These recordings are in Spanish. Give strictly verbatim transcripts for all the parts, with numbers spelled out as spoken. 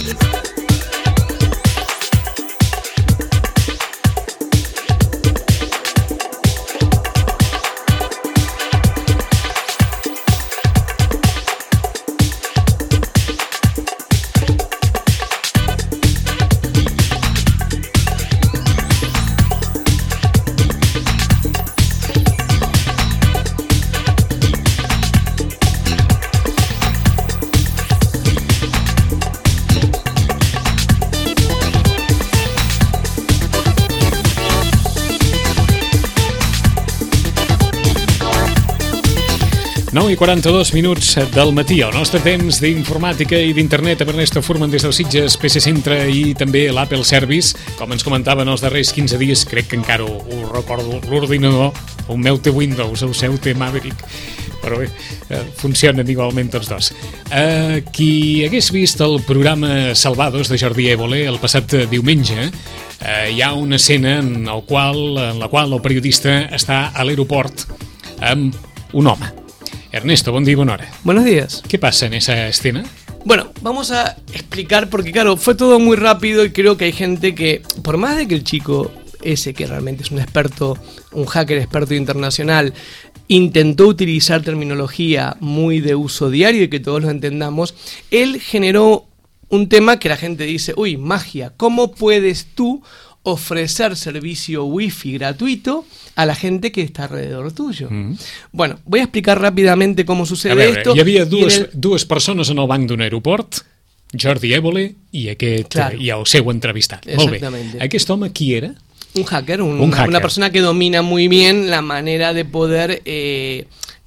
nou i quaranta-dos minuts del matí, el nostre temps d'informàtica i d'internet amb Ernesto Furman des del Sitges P C Centre i també l'Apple Service. Com ens comentaven els darrers quinze dies, crec que encara ho, ho recordo, l'ordinador, el meu té Windows, el seu té Maverick, però bé, funcionen igualment tots dos. Eh, qui hagués vist el programa Salvados de Jordi Évole el passat diumenge, eh, hi ha una escena en, el qual, en la qual el periodista està a l'aeroport amb un home. Ernesto, buen día y buena hora. Buenos días. ¿Qué pasa en esa escena? Bueno, vamos a explicar porque claro, fue todo muy rápido y creo que hay gente que, por más de que el chico ese que realmente es un experto, un hacker experto internacional, intentó utilizar terminología muy de uso diario y que todos lo entendamos, él generó un tema que la gente dice, uy, magia, ¿cómo puedes tú ofrecer servicio wifi gratuito a la gente que está alrededor tuyo? Mm. Bueno, voy a explicar rápidamente cómo sucede veure, esto. Hi havia dues, el... dues persones en el banc d'un aeroport, Jordi Évole i, aquest, claro. i el seu entrevistat. Molt bé. Aquest home qui era? Un hacker, un, un hacker, una persona que domina muy bien la manera de poder eh,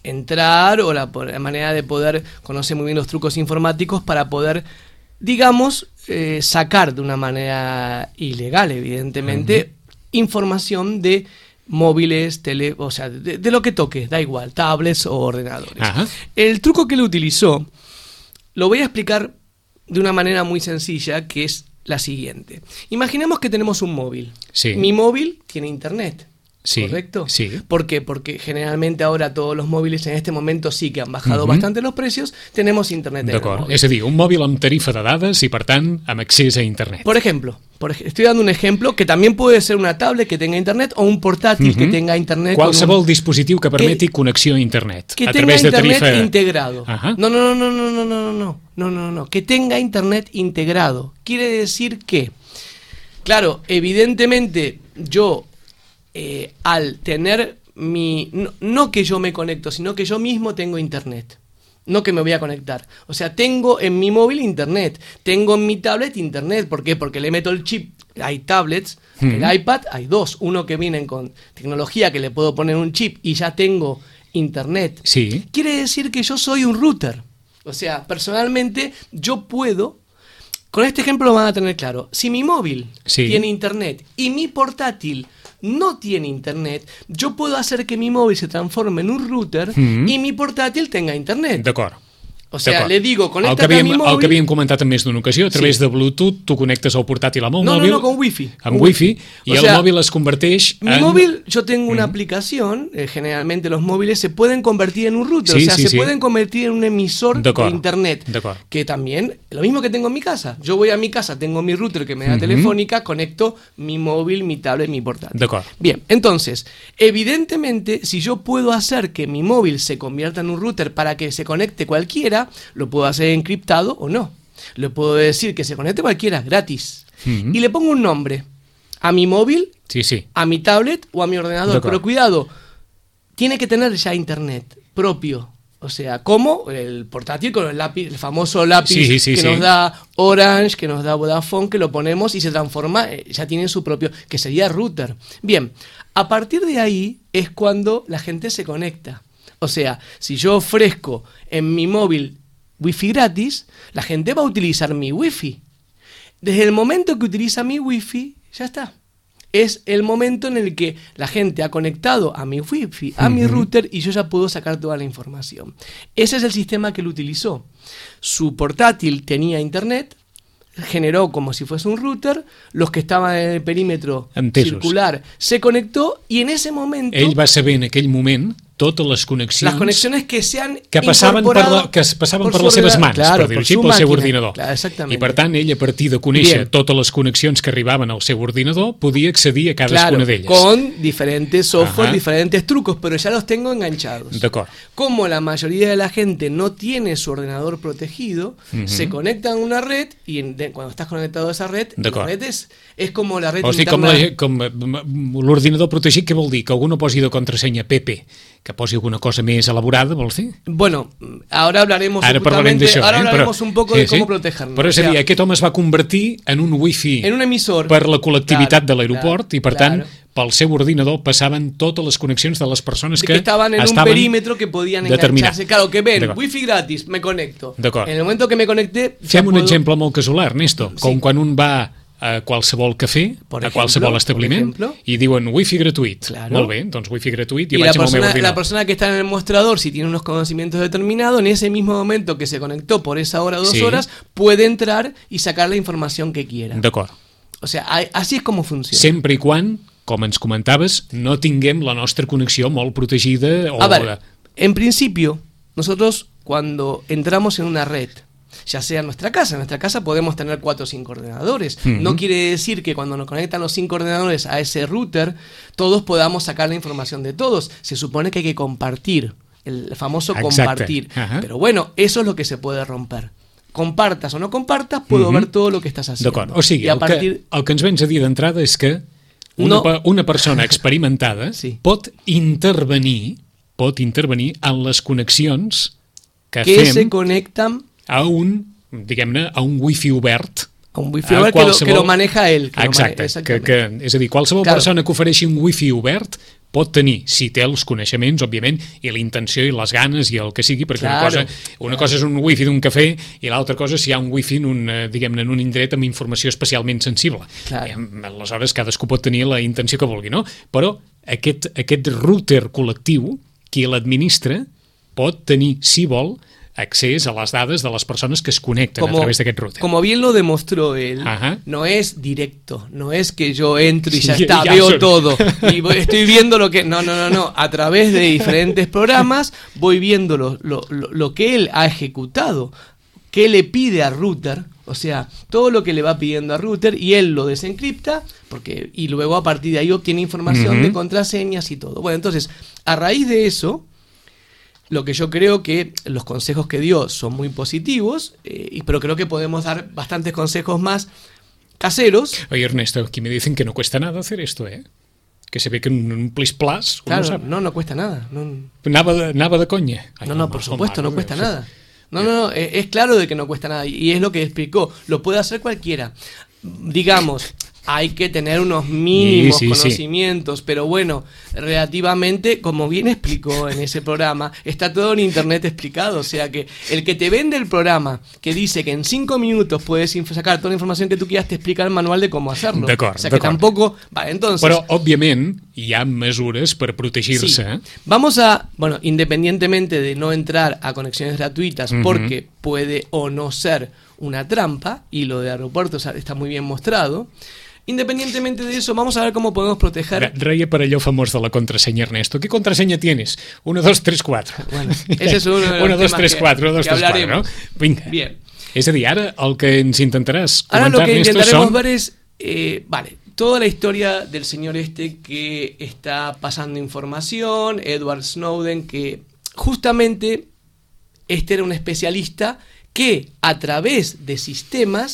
entrar o la, la manera de poder conocer muy bien los trucos informáticos para poder, digamos, eh, sacar de una manera ilegal, evidentemente, uh-huh. información de móviles, tele, o sea, de, de lo que toque, da igual, tablets o ordenadores. Uh-huh. El truco que él utilizó lo voy a explicar de una manera muy sencilla, que es la siguiente. Imaginemos que tenemos un móvil. Sí. Mi móvil tiene internet. Sí, ¿correcto? Sí. ¿Por qué? Porque generalmente ahora todos los móviles en este momento sí que han bajado uh-huh. bastante los precios, tenemos internet en el móvil. És a dir, un mòbil amb tarifa de dades i per tant amb accés a internet. Por ejemplo, por ej- estoy dando un ejemplo que también puede ser una tablet que tenga internet o un portátil uh-huh. que tenga internet. Qualsevol un... dispositiu que permeti que, connexió a internet que a tenga través de internet tarifa integrado. Uh-huh. No, no, no, no, no, no, no, no, no, no, no, que tenga internet integrado. Quiere decir que, claro, evidentemente yo Eh, al tener mi... No, no que yo me conecto, sino que yo mismo tengo internet. No que me voy a conectar. O sea, tengo en mi móvil internet. Tengo en mi tablet internet. ¿Por qué? Porque le meto el chip. Hay tablets, mm. el iPad, hay dos. Uno que vienen con tecnología que le puedo poner un chip y ya tengo internet. Sí. Quiere decir que yo soy un router. O sea, personalmente yo puedo... Con este ejemplo lo van a tener claro. Si mi móvil sí. tiene internet y mi portátil no tiene internet, yo puedo hacer que mi móvil se transforme en un router mm-hmm. i mi portàtil tenga internet. D'acord. O sea, le digo, conéctate havíem, a mi móvil... El que havíem comentat en més d'una ocasió, a través sí. de Bluetooth, tu connectes el portàtil amb el no, mòbil... No, no, con Wi-Fi. Amb Wi-Fi, i o el sea, mòbil es converteix mi en... Mi móvil, yo tengo una mm. aplicación, eh, generalmente los móviles se pueden convertir en un router, sí, o sea, sí, se sí. pueden convertir en un emisor de internet. D'acord. Que también, lo mismo que tengo en mi casa. Yo voy a mi casa, tengo mi router que me da mm-hmm. telefónica, conecto mi móvil, mi tablet, mi portátil. D'acord. Bien, entonces, evidentemente, si yo puedo hacer que mi móvil se convierta en un router para que se conecte cualquiera, lo puedo hacer encriptado o no. Le puedo decir que se conecte cualquiera, gratis. Mm-hmm. Y le pongo un nombre a mi móvil, sí, sí. a mi tablet o a mi ordenador. Pero cuidado, tiene que tener ya internet propio. O sea, como el portátil con el lápiz, el famoso lápiz sí, sí, que sí. nos da Orange, que nos da Vodafone, que lo ponemos y se transforma, ya tiene su propio, que sería router. Bien, a partir de ahí es cuando la gente se conecta. O sea, si yo ofrezco en mi móvil Wi-Fi gratis, la gente va a utilizar mi Wi-Fi. Desde el momento que utiliza mi Wi-Fi, ya está. Es el momento en el que la gente ha conectado a mi Wi-Fi, a uh-huh. mi router, y yo ya puedo sacar toda la información. Ese es el sistema que él utilizó. Su portátil tenía internet, generó como si fuese un router, los que estaban en el perímetro Entesos. circular se conectó, y en ese momento... Ell va saber en aquell moment totes les connexions... Les connexions que s'han que passaven per, la, que passaven per, per les seves mans, claro, per dir-ho així, pel seu ordinador. Claro, I per tant, ell, a partir de conèixer Bien. totes les connexions que arribaven al seu ordinador, podia accedir a cadascuna claro, d'elles. Con diferentes software, Ajá. diferentes trucos, pero ya los tengo enganchados. D'acord. Como la mayoría de la gente no tiene su ordenador protegido, uh-huh. se conectan a una red y en, de, cuando estás conectado a esa red, la red es, es como la red o sigui, interna... Com, la, com l'ordinador protegit, què vol dir? Que algú no posi de contrasenya P P, que posi alguna cosa més elaborada, vols dir? Bueno, ahora hablaremos ara parlarem d'això, ahora eh? hablaremos però, un poco sí, de cómo sí. protegernos. Però és a dir, aquest home es va convertir en un wifi en un emisor per la col·lectivitat claro, de l'aeroport claro, i per claro. tant pel seu ordinador passaven totes les connexions de les persones que, que estaban en estaven un perímetro que podían engancharse. Claro, que ven, wifi gratis, me conecto. En el momento que me conecté... Fem un puedo... exemple molt casolà, Ernesto, com sí. quan un va a qualsevol cafè, por a ejemplo, qualsevol establiment, i diuen wifi gratuït. Claro. Molt bé, doncs wifi gratuït i, y vaig la amb el meu persona, ordinador. la persona que está en el mostrador, si tiene unos conocimientos determinados, en ese mismo momento que se conectó por esa hora o dos sí. horas, puede entrar y sacar la información que quiera. D'acord. O sea, así es como funciona. Sempre i quan, com ens comentaves, no tinguem la nostra connexió molt protegida. O a ver, en principio, nosotros cuando entramos en una red, ya sea en nuestra casa, en nuestra casa podemos tener cuatro o cinco ordenadores. Uh-huh. No quiere decir que cuando nos conectan los cinco ordenadores a ese router, todos podamos sacar la información de todos. Se supone que hay que compartir, el famoso Exacte. compartir. Uh-huh. Pero bueno, eso es lo que se puede romper. Compartas o no compartas, puedo uh-huh. ver todo lo que estás haciendo. D'acord, o sigui, I a el, partir... que, el que ens vens a dir d'entrada és que una, no. una persona experimentada sí. pot intervenir pot intervenir en les connexions que, que fem se connecten a un, diguem-ne, a un wifi obert. A un wifi obert qualsevol... que, lo, que lo maneja ell. Que Exacte, lo maneja, que, que, és a dir, qualsevol claro. persona que ofereixi un wifi obert pot tenir, si té els coneixements, òbviament, i la intenció i les ganes i el que sigui, perquè claro, una, cosa, una cosa és un wifi d'un cafè i l'altra cosa és si hi ha un wifi en un, diguem-ne, en un indret amb informació especialment sensible. Claro. I, aleshores, cadascú pot tenir la intenció que vulgui, no? Però aquest, aquest router col·lectiu, qui l'administra, pot tenir, si vol, accés a las dades de las personas que se conectan como, a través de aquest router. Como bien lo demostró él, Ajá. no es directo, no es que yo entro y ya sí, está, ya veo son... todo y voy, estoy viendo lo que... No, no, no, no, a través de diferentes programas voy viendo lo, lo, lo, lo que él ha ejecutado, qué le pide al router, o sea, todo lo que le va pidiendo al router y él lo desencripta porque, y luego a partir de ahí obtiene información uh-huh. de contraseñas y todo. Bueno, entonces, a raíz de eso... Lo que yo creo que los consejos que dio son muy positivos, eh, pero creo que podemos dar bastantes consejos más caseros. Oye, Ernesto, aquí me dicen que no cuesta nada hacer esto, ¿eh? Que se ve que en un plis plas... Claro, sabe. no, no cuesta nada. No, nada, de, nada de coña. Ay, no, no, por supuesto, no cuesta nada. No, no, no, es, es claro de que no cuesta nada y es lo que explicó. Lo puede hacer cualquiera. Digamos... Hay que tener unos mínimos sí, sí, conocimientos, sí. pero bueno, relativamente, como bien explicó en ese programa, está todo en internet explicado, o sea que el que te vende el programa, que dice que en cinco minutos puedes sacar toda la información que tú quieras, te explica el manual de cómo hacerlo. D'acord, o sea que d'acord. tampoco... Vale, entonces... Però, òbviament, hi ha mesures per protegir-se. Sí. Eh? Vamos a, bueno, independientemente de no entrar a conexiones gratuitas, uh-huh. porque puede o no ser una trampa, y lo de aeropuertos está muy bien mostrado, independientemente de eso, vamos a ver cómo podemos proteger... Reia per allò famós de la contrasenya, Ernesto. ¿Qué contraseña tienes? uno, dos, tres, cuatro. Bueno, ese es uno de los uno, dos, temas tres, que, cuatro, uno, dos, que tres, hablaremos. cuatro, ¿no? Vinga. Bien. És a dir, ara el que ens intentaràs comentar, Ahora lo que Ernesto, intentaremos son... ver es, eh, vale, toda la historia del señor este que está pasando información, Edward Snowden, que justamente este era un especialista que a través de sistemas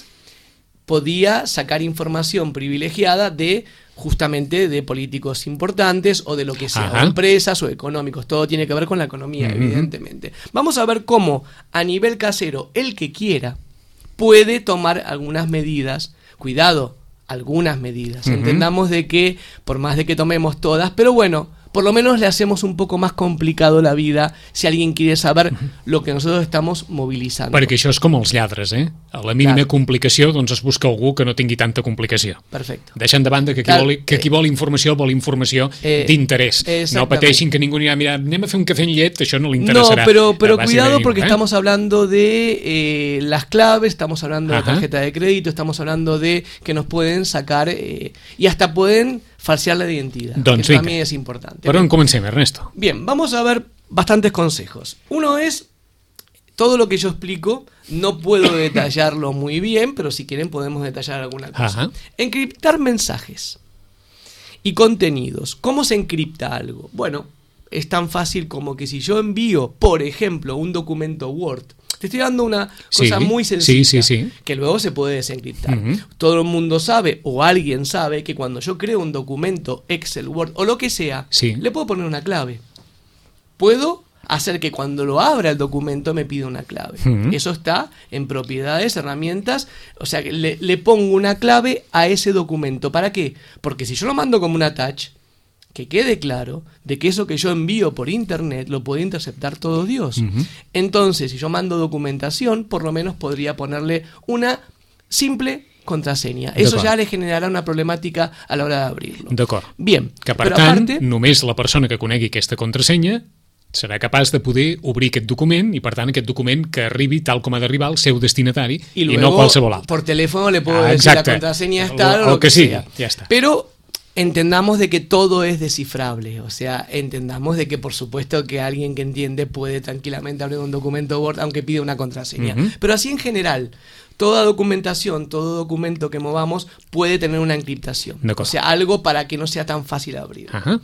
podía sacar información privilegiada de justamente de políticos importantes o de lo que sea, o empresas o económicos, todo tiene que ver con la economía, uh-huh. evidentemente. Vamos a ver cómo a nivel casero el que quiera puede tomar algunas medidas, cuidado, algunas medidas, uh-huh. entendamos de que por más de que tomemos todas, pero bueno, por lo menos le hacemos un poco más complicado la vida si alguien quiere saber lo que nosotros estamos movilizando. Perquè això és com els lladres, eh? A la mínima claro. complicació, doncs es busca algú que no tingui tanta complicació. Perfecte. Deixant de banda que qui, claro. vol, que qui vol informació vol informació eh, d'interès. No pateixin que ningú anirà a mirar, anem a fer un cafè amb llet, això no li interessarà. No, pero, pero cuidado porque eh? estamos hablando de eh, las claves, estamos hablando Ajá. de la tarjeta de crédito, estamos hablando de que nos pueden sacar eh, y hasta pueden falsear la identidad. Doncs que vinga. también es importante. Per on comencem, Ernesto? Bien, vamos a ver bastantes consejos. Uno es, todo lo que yo explico, no puedo detallarlo muy bien, pero si quieren podemos detallar alguna cosa. Ajá. Encriptar mensajes y contenidos. ¿Cómo se encripta algo? Bueno, es tan fácil como que si yo envío, por ejemplo, un documento Word, te estoy dando una cosa Sí, muy sencilla, sí, sí, sí. que luego se puede desencriptar. Ujú. Todo el mundo sabe, o alguien sabe, que cuando yo creo un documento Excel, Word o lo que sea, Sí. le puedo poner una clave. Puedo hacer que cuando lo abra el documento me pida una clave. Ujú. Eso está en propiedades, herramientas, o sea, que le, le pongo una clave a ese documento. ¿Para qué? Porque si yo lo mando como un attach, que quede claro de que eso que yo envío por internet lo puede interceptar todo Dios. Ujú. Entonces, si yo mando documentación, por lo menos podría ponerle una simple contraseña. Eso D'acord. ya le generarà una problemàtica a l'hora d'abrir-lo. D'acord. Bien, Que, per però tant, aparte, només la persona que conegui aquesta contrasenya serà capaç de poder obrir aquest document i, per tant, aquest document que arribi tal com ha d'arribar al seu destinatari y i luego no qualsevol altre. por teléfono le puedo Ah, decir exacte. la contraseña es tal O- o o lo que, que sigui, sea. ya está. Pero entendamos de que todo es descifrable, o sea, entendamos de que por supuesto que alguien que entiende puede tranquilamente abrir un documento Word aunque pide una contraseña. Ujú. Pero así en general, toda documentación, todo documento que movamos puede tener una encriptación. De O acuerdo. sea, algo para que no sea tan fácil abrir. Ajá.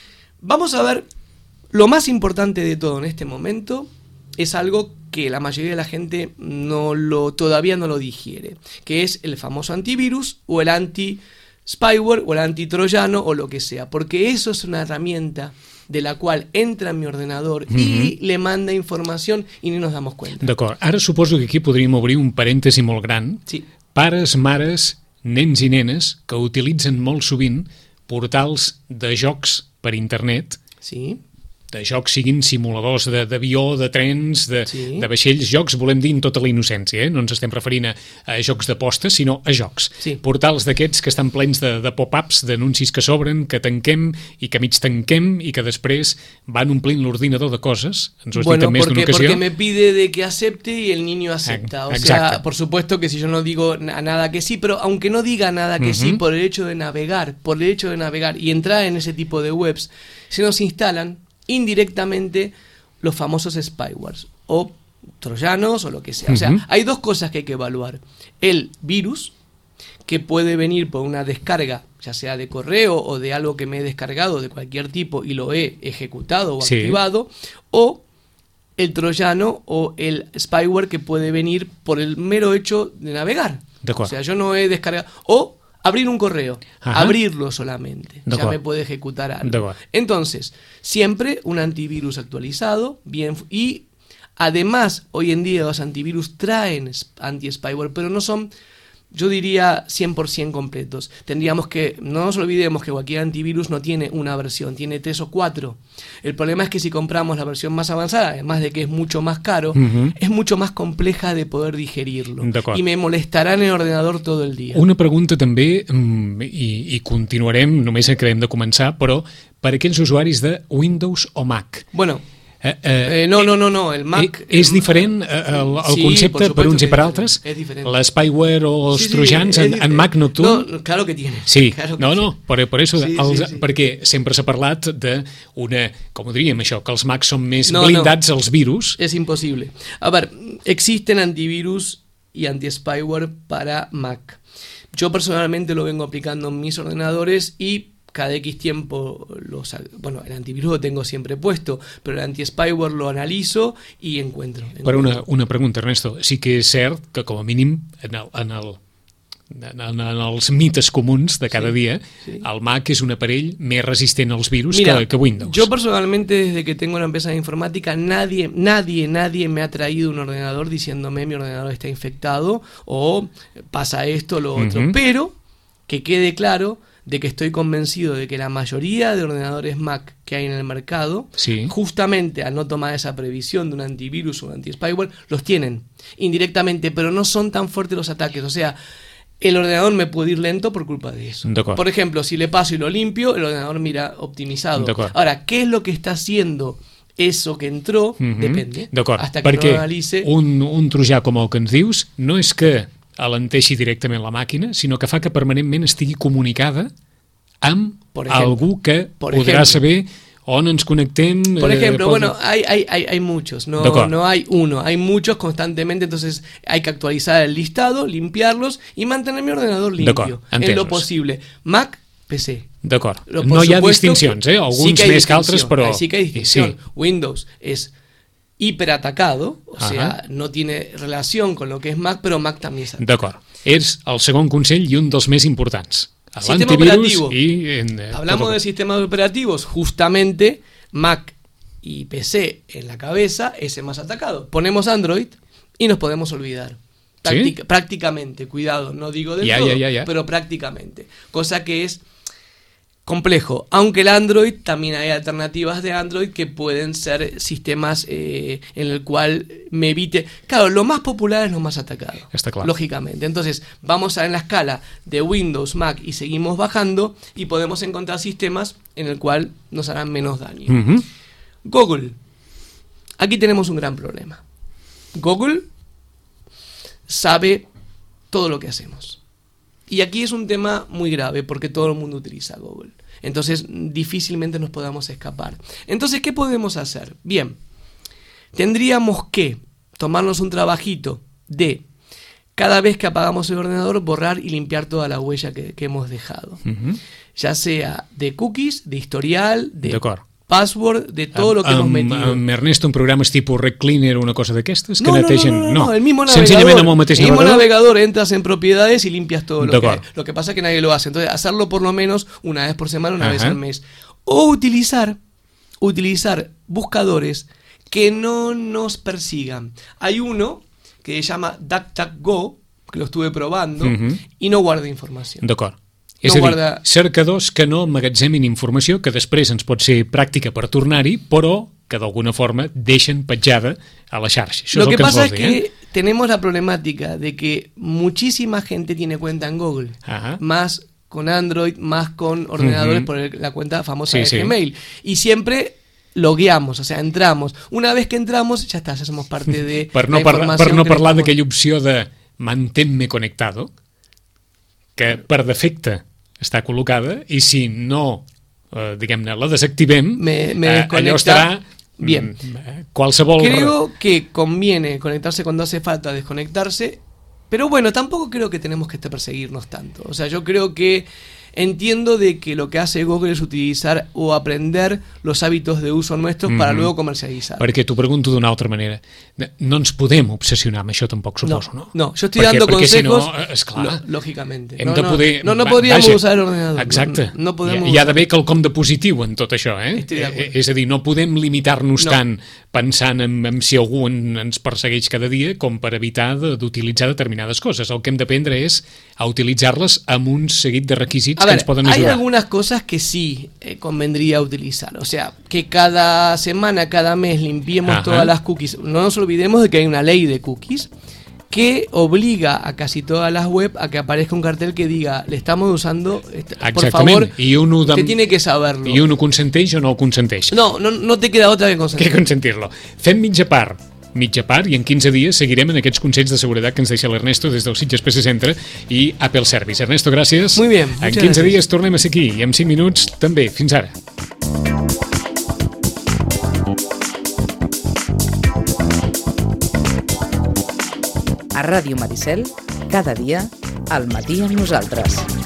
Vamos a ver, lo más importante de todo en este momento es algo que la mayoría de la gente no lo, todavía no lo digiere, que es el famoso antivirus o el anti-spyware o el antitroyano o lo que sea, porque eso es una herramienta de la cual entra en mi ordenador y le manda información y ni nos damos cuenta. D'acord. Ara suposo que aquí podríem obrir un parèntesi molt gran. Sí. Pares, mares, nens i nenes que utilitzen molt sovint portals de jocs per internet, Sí. de jocs siguin simuladors de- d'avió, de, de trens, de, Sí. de vaixells, jocs, volem dir, en tota la innocència, eh? No ens estem referint a, a jocs d'apostes, sinó a jocs. Sí. Portals d'aquests que estan plens de, de pop-ups, d'anuncis que s'obren, que tanquem i que mig tanquem i que després van omplint l'ordinador de coses. Ens ho has Bueno, dit en més d'una porque, ocasió. porque me pide de que acepte y el niño acepta. O Exacto. sea, por supuesto que si yo no digo na- nada que sí, pero aunque no diga nada que sí, Ujú. por el hecho de navegar, por el hecho de navegar y entrar en ese tipo de webs, se nos instalan indirectamente los famosos spywares o troyanos o lo que sea. O sea, Ujú. hay dos cosas que hay que evaluar. El virus, que puede venir por una descarga, ya sea de correo o de algo que me he descargado de cualquier tipo y lo he ejecutado o Sí. activado, o el troyano o el spyware que puede venir por el mero hecho de navegar. De acuerdo. O sea, yo no he descargado. O abrir un correo, Ajá. abrirlo solamente. De Ya acuerdo. me puede ejecutar De algo. acuerdo. Entonces, siempre un antivirus actualizado, bien, y además, hoy en día los antivirus traen sp- anti-spyware, pero no son, yo diría, cien por ciento completos. Tendríamos que, no nos olvidemos que cualquier antivirus no tiene una versión, tiene tres o cuatro. El problema es que si compramos la versión más avanzada, además de que es mucho más caro, Ujú. es mucho más compleja de poder digerirlo. D'acord. Y me molestará en el ordenador todo el día. Una pregunta també, mm, i, i continuarem, només acabem de començar, però per aquells usuaris de Windows o Mac. Bueno, Eh, eh, eh, no, no, no, no, el Mac... Eh, és el- diferent eh, el, el Sí, concepte por per supuesto uns que i per es altres? diferente, es diferente. L'spyware o els Sí, sí, trojans es en, dif- en Mac no tu? No, no, claro que tiene. Sí, Claro que no, sí. no, per, per això, Sí, els, sí, sí. perquè sempre s'ha parlat d'una, com ho diríem això, que els Macs són més No, blindats als virus. Es imposible. A ver, existen antivirus y anti-spyware para Mac. Yo personalmente lo vengo aplicando en mis ordenadores y cada X tiempo los, bueno, el antivirus lo tengo siempre puesto, pero el anti-spyware lo analizo y encuentro. Però una, encuentro. una pregunta, Ernesto. Sí que és cert que, com a mínim, en, el, en, el, en, en els mites comuns de cada Sí, dia, sí. el Mac és un aparell més resistent als virus Mira, que, que Windows. yo personalmente desde que tengo una empresa de informática nadie, nadie, nadie me ha traído un ordenador diciéndome mi ordenador está infectado o pasa esto, lo otro. Ujú. Pero que quede claro de que estoy convencido de que la mayoría de ordenadores Mac que hay en el mercado, Sí. justamente al no tomar esa previsión de un antivirus o un anti-spyware, los tienen indirectamente, pero no son tan fuertes los ataques. O sea, el ordenador me puede ir lento por culpa de eso. D'acord. Por ejemplo, si le paso y lo limpio, el ordenador mira optimizado. D'acord. Ahora, ¿qué es lo que está haciendo eso que entró? Mhm. Depende. D'acord, Hasta que perquè no analice... un, un trojà com el que ens dius no és que alenteixi directament la màquina, sinó que fa que permanentment estigui comunicada amb Por ejemplo, algú que por podrà ejemplo. saber on ens connectem. Por ejemplo, eh, pot- bueno, hay, hay, hay, hay muchos, no, De acuerdo. no hay uno, hay muchos constantemente, entonces hay que actualizar el listado, limpiarlos y mantener mi ordenador De acuerdo, limpio, en entesos. lo posible. Mac, P C. D'acord. Lo- No por hi ha supuesto distincions, que eh? Alguns sí que hay més que altres, distinción, però... ahí sí que hay distinción. Sí. Windows es hiperatacado, o Ajá. sea, no tiene relación con lo que es Mac, pero Mac también es atacado. D'acord. És el segon consell i un dels més importants. Sistema L'antivirus operativo. i... En, eh, Hablamos tot de el- sistemas operativos, justamente Mac y P C en la cabeza es el más atacado. Ponemos Android y nos podemos olvidar. Práctica- ¿Sí? Prácticamente, cuidado, no digo del Ya, todo, ya, ya, ya. pero prácticamente. Cosa que es complejo. Aunque el Android, también hay alternativas de Android que pueden ser sistemas eh, en el cual me evite... Claro, lo más popular es lo más atacado. Está claro. Lógicamente. Entonces, vamos a en la escala de Windows, Mac y seguimos bajando y podemos encontrar sistemas en el cual nos harán menos daño. Mhm. Google. Aquí tenemos un gran problema. Google sabe todo lo que hacemos. Y aquí es un tema muy grave porque todo el mundo utiliza Google. Entonces difícilmente nos podamos escapar. Entonces, ¿qué podemos hacer? Bien, tendríamos que tomarnos un trabajito de cada vez que apagamos el ordenador borrar y limpiar toda la huella que, que hemos dejado. Mhm. Ya sea de cookies, de historial, de D'acord. password, de todo lo que hemos Amb- metido. Amb Ernesto, un programes tipus Rec Cleaner o una cosa d'aquestes que No, no, no, netegen... no, no, no, el mismo Senzillament navegador. amb el mateix el mismo navegador. navegador entras en propiedades y limpias todo lo que hay. D'acord. Lo que pasa es que nadie lo hace. Entonces, hacerlo por lo menos una vez por semana, una Ajá. vez al mes. O utilizar, utilizar buscadores que no nos persigan. Hay uno que se llama DuckDuckGo, que lo estuve probando, Mhm. y no guarda información. D'acord. És No a dir, guarda- cercadors que no emmagatzemin informació que després ens pot ser pràctica per tornar-hi, però que d'alguna forma deixen petjada a la xarxa. Això Lo és el que que ens pasa es vols dir, eh? que tenemos la problemática de que muchísima gente tiene cuenta en Google, Ajá. más con Android, más con ordenadores Ujú. por el- la cuenta famosa Sí, de sí. Gmail. Y siempre logueamos, o sea, entramos. Una vez que entramos, ya está, ya somos parte de Per no, la parlar, información per no que parlar necesitamos. d'aquella opció de mantén-me conectado, que per defecte està col·locada, i si no, eh, diguem-ne, la desactivem, Me- me eh, desconecta. allò estarà... Bien. mm, eh, Qualsevol... Creo que conviene conectarse cuando hace falta desconectarse, pero bueno, tampoco creo que tenemos que perseguirnos tanto. O sea, yo creo que entiendo de que lo que hace Google es utilizar o aprender los hábitos de uso nuestros para Mhm. luego comercializar. Perquè t'ho pregunto d'una altra manera. No ens podem obsessionar amb això tampoc, suposo, no? No, yo estoy Perquè, dando perquè consejos, si no, esclar, lo- lógicamente. hem No, de no, poder... no, no va- podríamos vaja, usar el ordenador. Exacte. No, no podemos hi, hi ha usar. d'haver quelcom de positiu en tot això, eh? Estic d'acord. Eh, És a dir, no podem limitar-nos No. tant pensant en, en si algú en, ens persegueix cada dia com per evitar de- d'utilitzar determinades coses. El que hem d'aprendre és a utilitzar-les amb un seguit de requisits A que ver, ens poden hay ajudar. algunas cosas que sí eh, convendría utilizar. O sea, que cada semana, cada mes limpiemos Ajá. todas las cookies. No nos olvidemos de que hay una ley de cookies que obliga a casi todas las web a que aparezca un cartel que diga, le estamos usando, este, por Exactament. favor, I un ho dem- usted tiene que saberlo. I un ho consenteix o no ho consenteix. No, no, no te queda otra que Que concentrar. consentir-lo. Fem mitja part. mitja part i en quinze dies seguirem en aquests consells de seguretat que ens deixa l'Ernesto des del Sitges P C Centre i Apple Service. Ernesto, gràcies. Muy bien, En muchas quinze gracias. dies tornem a ser aquí i en cinc minuts també. Fins ara. A Ràdio Maricel, cada dia, al matí amb nosaltres.